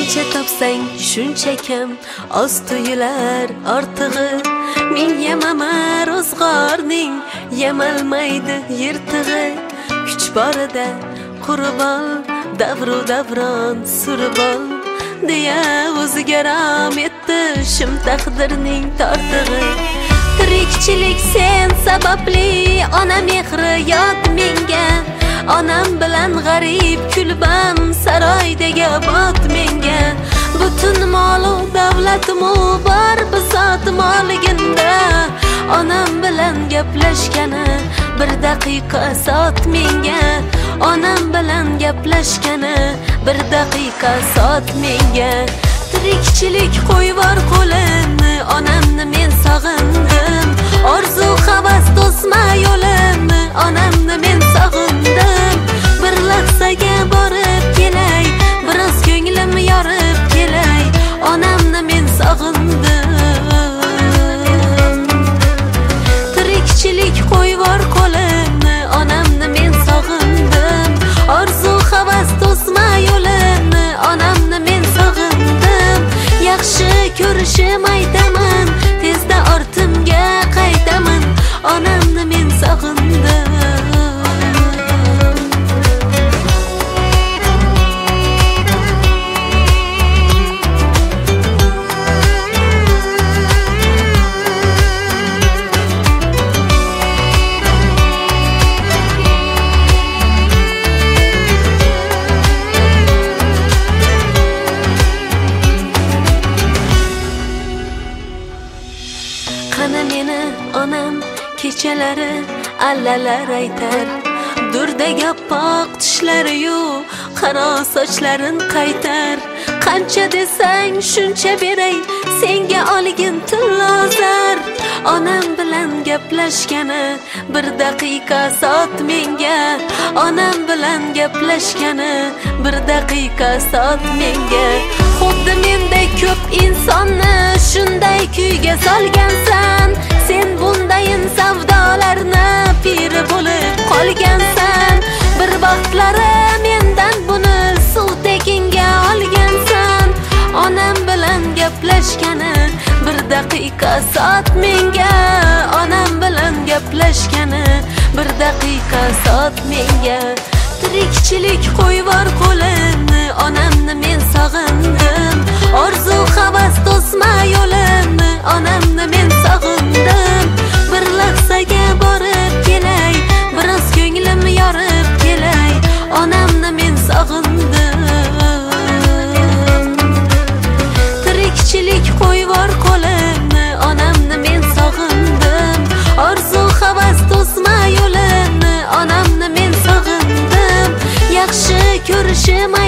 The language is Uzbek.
Qancha topsang shuncha kam, oz tuyular ortig'i. Men yemaman ro'zg'orning, yemalmaydi yirtig'i. Kuch borida qurbon, davru davron surbon deya o'ziga rom etdi shim taqdirning tortig'i. Tirikchilik sen sababli, ona mehri yot menga. Onam bilan g'arib kulbam, saroydagi obod menga. Butun molu davlatimu bor bisot moligimda. Onam bilan gaplashgani bir daqiqa soat menga. Onam bilan gaplashgani bir daqiqa soat menga. Tirikchilik qo'yvor qo'limni, onamni men sog'indim. Orzu havas to'sma yo'limni, onamni men sog'indim. Bir lahzaga borib kelay, biroz ko'nglim yorib kelay. Onamni men sog'indim. Tirikchilik qo'yvor qo'limni, onamni men sog'indim. Orzu havas to'sma yo'limni, onamni men sog'indim. Yaxshi ko'rishim aytaman, tezda ortimga qaytaman. Onamni men sog'indim. Qani meni onam kechalari allalar aytar. Durdagi oppoq tishlari-yu qaro sochlarin qaytar. Qancha desang shuncha beray, senga olgin tillozar. Onam bilan gaplashgani bir daqiqa soat menga. Onam bilan gaplashgani bir daqiqa soat menga. Xuddi menday ko'p insonni shunday kuyga solgansan. Sen bundayin savdolarni piri bo'lib qolgansan. Bir vaqtlari mendan buni suv tekinga olgansan. Onam bilan gaplashgani bir daqiqa soat menga. Onam bilan gaplashgani bir daqiqa soat menga. Tirikchilik qo'yvor qo'limni, onamni men sog'indim. Orzu havas to'sma yo'limni, onamni men sog'indim. Bir lahzaga borib kelay, biroz ko'nglim yorib kelay. Onamni men sog'indim. Tirikchilik qo'yvor qo'limni, onamni men sog'indim. Orzu havas to'sma yo'limni, onamni men sog'indim. Yaxshi ko'rishim